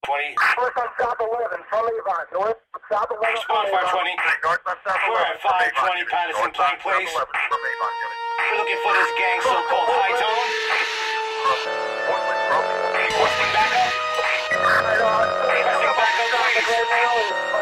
20. North on South 11 from Avon. North South 11 from Respond Avon. 520. North on South 11 We're at 520 Patterson Plank Place. We're looking for this gang so-called High Tone. Requesting backup. Requesting backup, please.